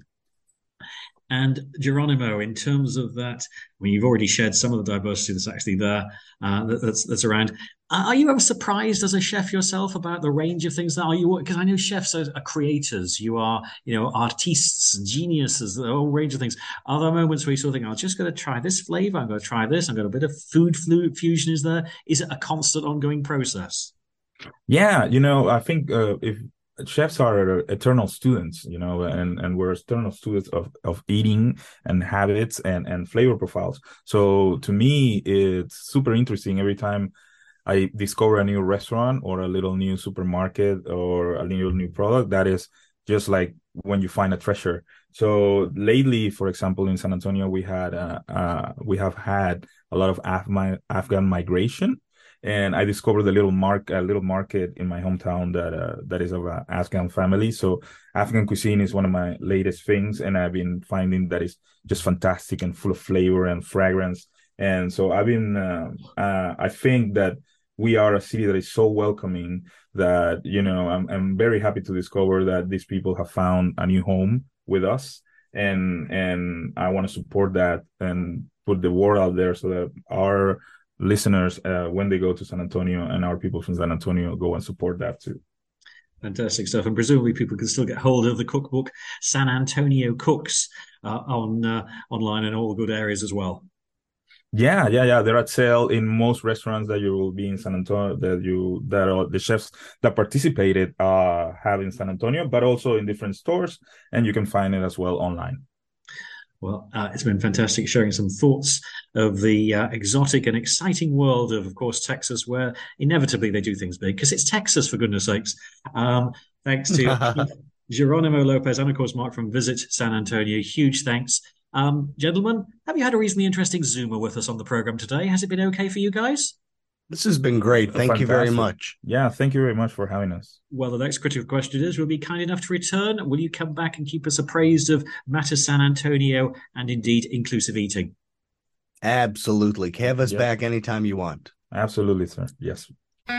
And Geronimo, in terms of that, you've already shared some of the diversity that's actually there, that's around. Are you ever surprised as a chef yourself about the range of things that are you? Because I know chefs are creators. You are, artistes, geniuses, a whole range of things. Are there moments where you sort of think, I'm just going to try this flavor, I'm going to try this, I've got a bit of food fusion is there? Is it a constant ongoing process? Yeah, I think if chefs are eternal students, and we're eternal students of eating and habits and flavor profiles. So to me, it's super interesting every time I discover a new restaurant or a little new supermarket or a little new product. That is just like when you find a treasure. So lately, for example, in San Antonio, we have had a lot of Afghan migration. And I discovered a little market in my hometown that is of an Afghan family. So Afghan cuisine is one of my latest things, and I've been finding that it's just fantastic and full of flavor and fragrance. And so I think that we are a city that is so welcoming that, I'm very happy to discover that these people have found a new home with us. And I want to support that and put the word out there so that our listeners, when they go to San Antonio, and our people from San Antonio go and support that too. Fantastic stuff. And presumably people can still get hold of the cookbook San Antonio Cooks online in all the good areas as well. Yeah. They're at sale in most restaurants that you will be in San Antonio, that the chefs that participated have in San Antonio, but also in different stores, and you can find it as well online. Well, it's been fantastic sharing some thoughts of the exotic and exciting world of course, Texas, where inevitably they do things big, because it's Texas, for goodness sakes. Thanks to Geronimo Lopez and, of course, Mark from Visit San Antonio. Huge thanks. Gentlemen, have you had a reasonably interesting Zoomer with us on the program today? Has it been okay for you guys? This has been great. Thank you very much. Yeah, thank you very much for having us. Well, the next critical question is, will you be kind enough to return? Will you come back and keep us appraised of matters San Antonio and indeed inclusive eating? Absolutely. Have us back anytime you want. Absolutely, sir. Yes. No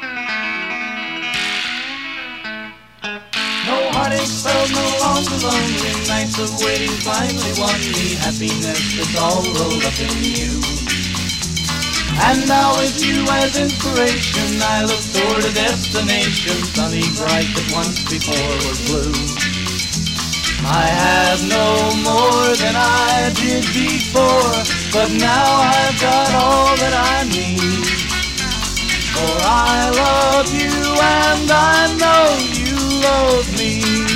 heartache spells, no longer lonely nights of waiting finally won me happiness that's all rolled up in you. And now with you as inspiration, I look toward a destination, sunny bright that once before was blue. I have no more than I did before, but now I've got all that I need. For I love you and I know you love me.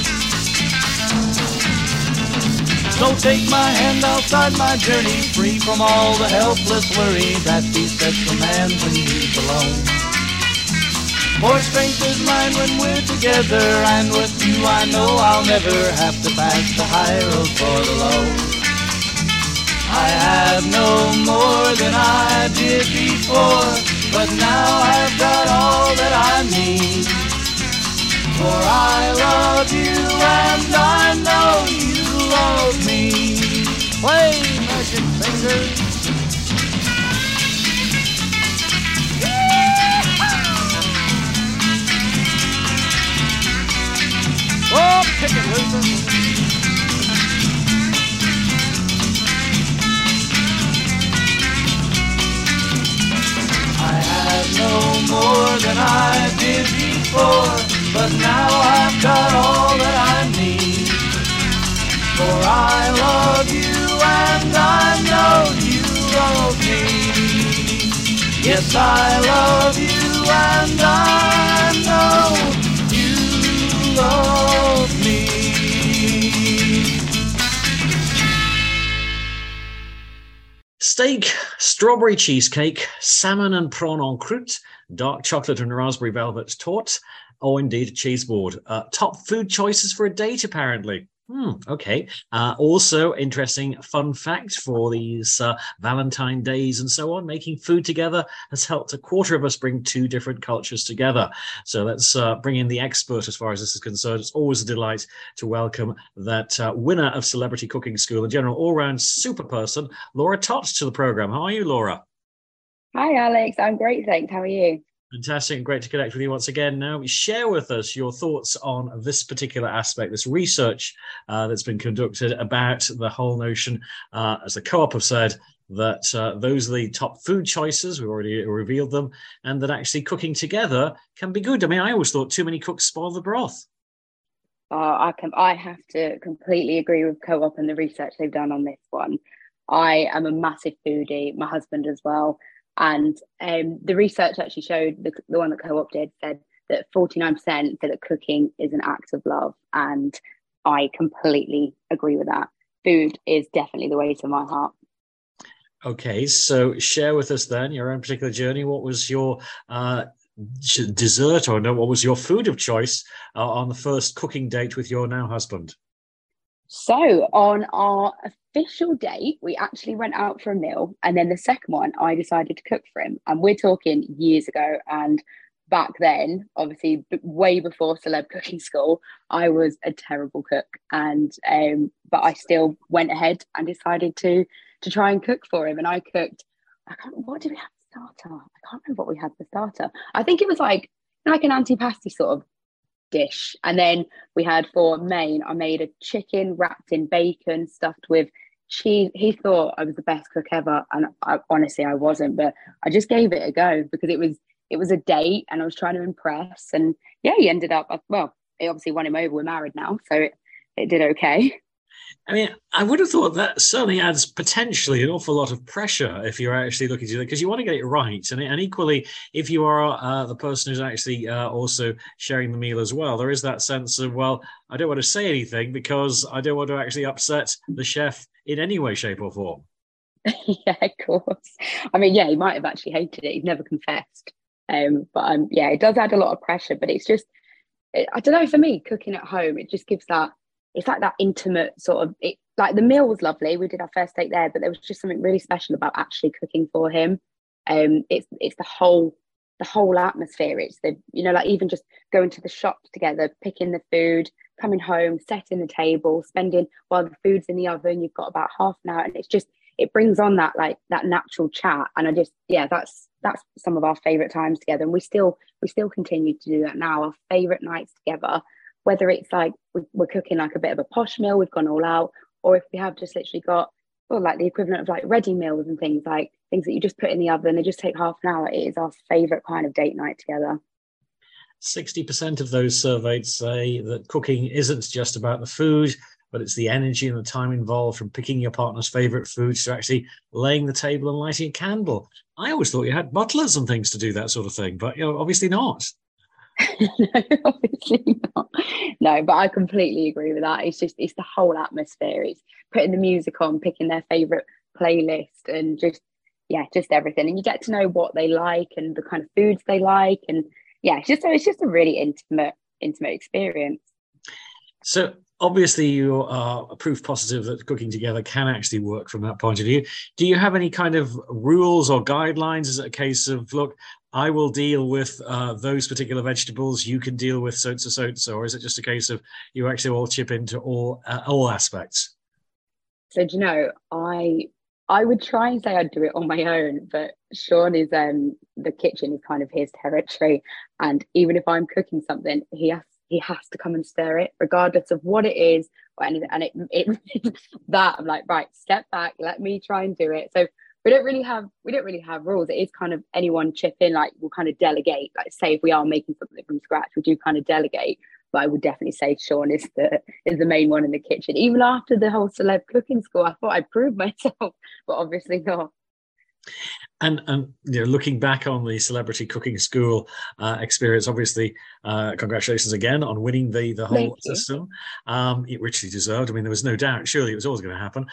So take my hand outside my journey, free from all the helpless worry that besets a man when he's alone. For strength is mine when we're together, and with you I know I'll never have to pass the high road for the low. I have no more than I did before, but now I've got all that I need. For I love you and I know you love me. Play, magic fingers. Oh, kick it, Luther. I have no more than I did before, but now I've got all that I need. For I love you and I know you love me. Yes, I love you and I know you love me. Steak, strawberry cheesecake, salmon and prawn en croûte, dark chocolate and raspberry velvet torte, or indeed a cheese board. Top food choices for a date, apparently. Okay. Also, interesting fun fact for these Valentine days and so on. Making food together has helped a quarter of us bring two different cultures together. So let's bring in the expert as far as this is concerned. It's always a delight to welcome that winner of Celebrity Cooking School, a general all-round super person, Laura Tots, to the program. How are you, Laura? Hi, Alex. I'm great, thanks. How are you? Fantastic. Great to connect with you once again. Now, share with us your thoughts on this particular aspect, this research that's been conducted about the whole notion, as the Co-op have said, that those are the top food choices. We've already revealed them, and that actually cooking together can be good. I mean, I always thought too many cooks spoil the broth. I have to completely agree with Co-op and the research they've done on this one. I am a massive foodie, my husband as well. And the research actually showed, the one that Co-op did, said that 49% said that cooking is an act of love. And I completely agree with that. Food is definitely the way to my heart. Okay, so share with us then your own particular journey. What was your dessert, or no, what was your food of choice on the first cooking date with your now husband? So on our official date, we actually went out for a meal. And then the second one, I decided to cook for him. And we're talking years ago. And back then, obviously, way before Celeb Cooking School, I was a terrible cook. And but I still went ahead and decided to try and cook for him. And I cooked, what did we have for starter? I can't remember what we had for starter. I think it was like an antipasti sort of dish. And then we had for main, I made a chicken wrapped in bacon stuffed with cheese. He thought I was the best cook ever, and honestly I wasn't, but I just gave it a go because it was a date and I was trying to impress. And yeah, he ended up, well, it obviously won him over. We're married now, so it did okay. I mean, I would have thought that certainly adds potentially an awful lot of pressure if you're actually looking to do that, because you want to get it right. And equally, if you are the person who's actually also sharing the meal as well, there is that sense of, well, I don't want to say anything because I don't want to actually upset the chef in any way, shape or form. Yeah, of course. I mean, yeah, he might have actually hated it. He's never confessed. But yeah, it does add a lot of pressure, but it's just, I don't know, for me, cooking at home, it just gives that, it's like that intimate sort of, like the meal was lovely. We did our first date there, but there was just something really special about actually cooking for him. It's the whole atmosphere. It's the, like even just going to the shops together, picking the food, coming home, setting the table, spending while the food's in the oven, you've got about half an hour, and it's just, it brings on that natural chat. And I just, yeah, that's some of our favorite times together. And we still continue to do that now. Our favorite nights together, whether it's like we're cooking like a bit of a posh meal, we've gone all out, or if we have just literally got like the equivalent of like ready meals and things, like things that you just put in the oven. They just take half an hour. It is our favourite kind of date night together. 60% of those surveyed say that cooking isn't just about the food, but it's the energy and the time involved, from picking your partner's favourite foods to actually laying the table and lighting a candle. I always thought you had butlers and things to do that sort of thing, but obviously not. No, obviously not. No, but I completely agree with that. It's the whole atmosphere. It's putting the music on, picking their favourite playlist, and just everything. And you get to know what they like and the kind of foods they like, and it's just a really intimate experience. So obviously you are proof positive that cooking together can actually work from that point of view. Do you have any kind of rules or guidelines? Is it a case of, look, I will deal with those particular vegetables, you can deal with so-and-so, or is it just a case of you actually all chip into all aspects? So, do you know, I would try and say I'd do it on my own, but Sean is the kitchen is kind of his territory, and even if I'm cooking something, he has to come and stir it, regardless of what it is or anything. And it that I'm like, right, step back, let me try and do it. So we don't really have rules. It is kind of anyone chip in, like we'll kind of delegate. Like say if we are making something from scratch, we do kind of delegate. But I would definitely say Sean is the main one in the kitchen. Even after the whole celeb cooking school, I thought I'd proved myself, but obviously not. And looking back on the celebrity cooking school experience, obviously, congratulations again on winning the whole system. It richly deserved. I mean, there was no doubt. Surely it was always going to happen.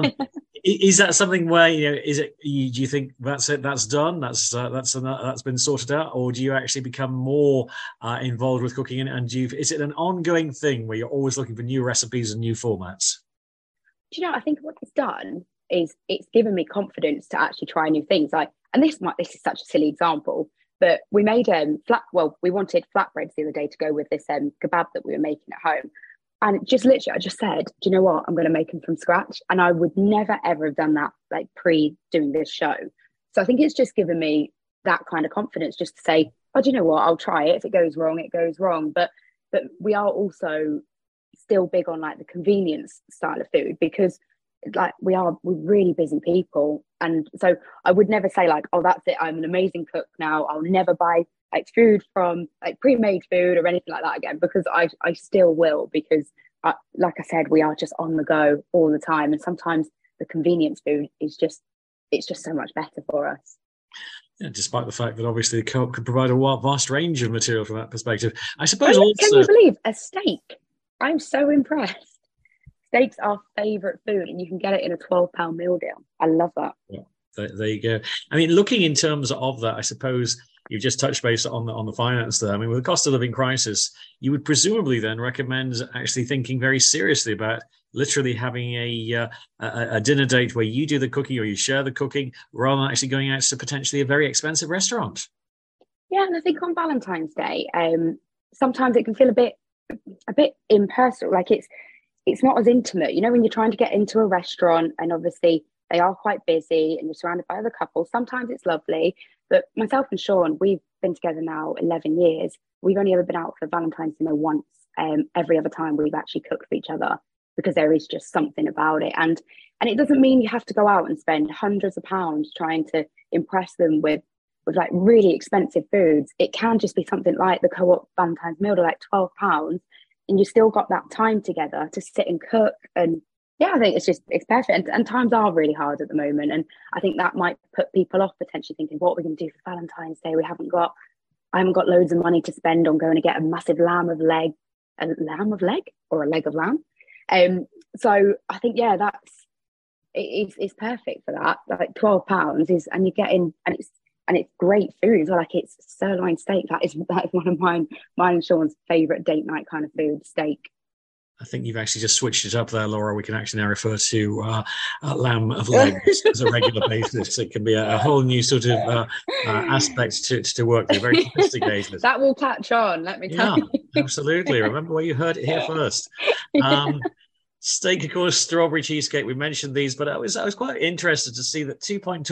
Is that something where do you think that's it? That's done. That's been sorted out, or do you actually become more involved with cooking? And is it an ongoing thing where you're always looking for new recipes and new formats? Do you know? I think what it's done is it's given me confidence to actually try new things. And this is such a silly example, but we made we wanted flatbreads the other day to go with this kebab that we were making at home. And just literally, I just said, do you know what? I'm going to make them from scratch. And I would never, ever have done that like pre doing this show. So I think it's just given me that kind of confidence just to say, oh, do you know what? I'll try it. If it goes wrong, it goes wrong. But we are also still big on like the convenience style of food, because like we're really busy people. And so I would never say like, oh, that's it, I'm an amazing cook now, I'll never buy like food from like pre-made food or anything like that again, because I still will, because like I said, we are just on the go all the time, and sometimes the convenience food is just so much better for us. Yeah, despite the fact that obviously the Co-op could provide a vast range of material from that perspective. I suppose also... Can you believe a steak? I'm so impressed. Steak's our favourite food, and you can get it in a £12 meal deal. I love that. Yeah, there you go. I mean, looking in terms of that, I suppose you've just touched base on the finance there. I mean, with the cost of living crisis, you would presumably then recommend actually thinking very seriously about literally having a dinner date where you do the cooking or you share the cooking, rather than actually going out to potentially a very expensive restaurant. Yeah, and I think on Valentine's Day, sometimes it can feel a bit impersonal, like it's not as intimate. You know, when you're trying to get into a restaurant and obviously they are quite busy and you're surrounded by other couples, sometimes it's lovely. But myself and Sean, we've been together now 11 years. We've only ever been out for Valentine's dinner once. Every other time we've actually cooked for each other, because there is just something about it. And it doesn't mean you have to go out and spend hundreds of pounds trying to impress them with like really expensive foods. It can just be something like the Co-op Valentine's meal, like £12. And you still got that time together to sit and cook. And yeah, I think it's perfect. And times are really hard at the moment. And I think that might put people off potentially thinking, what are we going to do for Valentine's Day? I haven't got loads of money to spend on going to get a massive lamb of leg or a leg of lamb. So I think, yeah, it's perfect for that. Like £12 is, and you're getting, and it's great food as well. Like it's sirloin steak. That is one of mine and Sean's favourite date night kind of food, steak. I think you've actually just switched it up there, Laura. We can actually now refer to lamb of legs as a regular basis. It can be a whole new sort of aspect to work with. Very sophisticated. That will catch on, let me tell you. Absolutely. Remember where you heard it here first. Steak, of course, strawberry cheesecake. We mentioned these, but I was quite interested to see that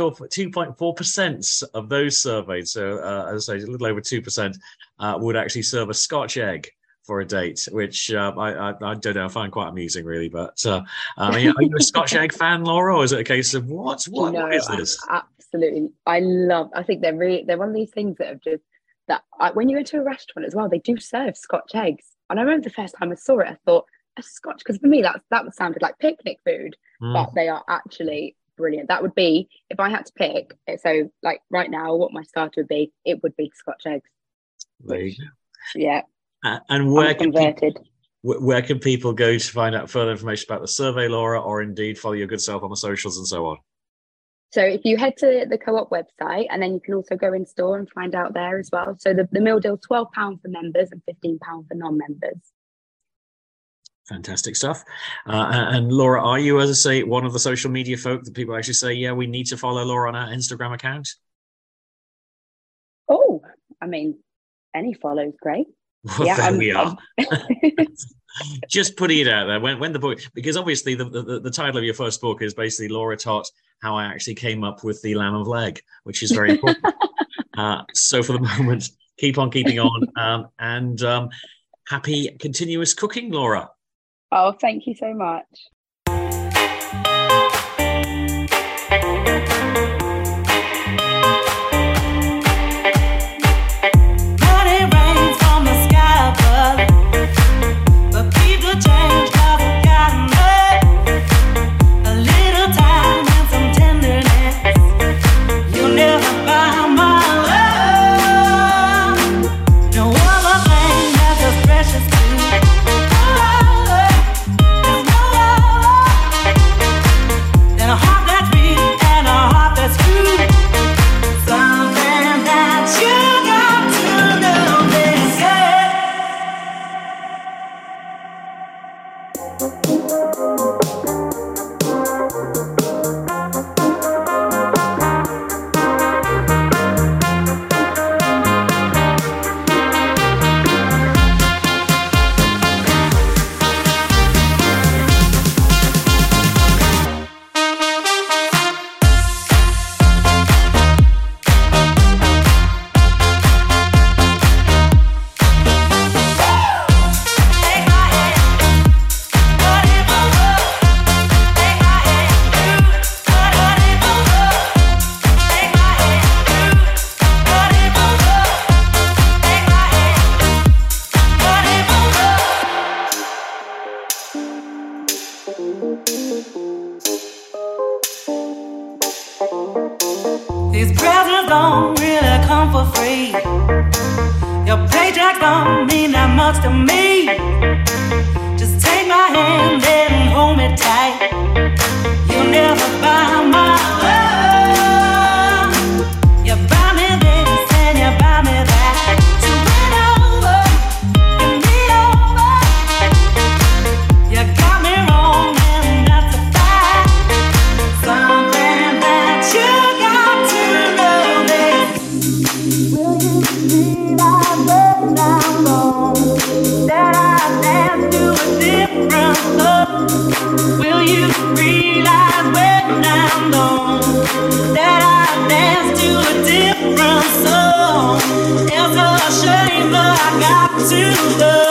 2.4% of those surveyed, so as I say, a little over 2%, would actually serve a Scotch egg for a date, which I don't know, I find quite amusing, really. But are you a Scotch egg fan, Laura, or is it a case of what is this? Absolutely, I think they're one of these things that have just when you go to a restaurant as well, they do serve Scotch eggs. And I remember the first time I saw it, I thought a Scotch, because for me that sounded like picnic food, but they are actually brilliant. That would be, if I had to pick, so like right now, what my starter would be, it would be Scotch eggs. There you go. Yeah. And where can people go to find out further information about the survey, Laura, or indeed follow your good self on the socials and so on? So if you head to the Co-op website, and then you can also go in store and find out there as well. So the meal deal, £12 for members and £15 for non-members. Fantastic stuff. And Laura, are you, as I say, one of the social media folk that people actually say, yeah, we need to follow Laura on our Instagram account? Oh, I mean, any follow's great. Well, yeah, there we are. Just putting it out there. When the book, because obviously the title of your first book is basically Laura taught how I actually came up with the lamb of leg, which is very important. So for the moment, keep on keeping on, and happy continuous cooking, Laura. Oh, thank you so much. These presents don't really come for free. Your paycheck don't mean that much to me. Just take my hand and hold me tight. You'll never buy my love. You buy me this and you buy me that. So win over, win me over. You got me wrong and that's a fact. Something that you got to know this. Will you realize when I'm gone that I dance to a different love? Will you realize when I'm gone that I dance to a different song? It's a shame, but I got to go.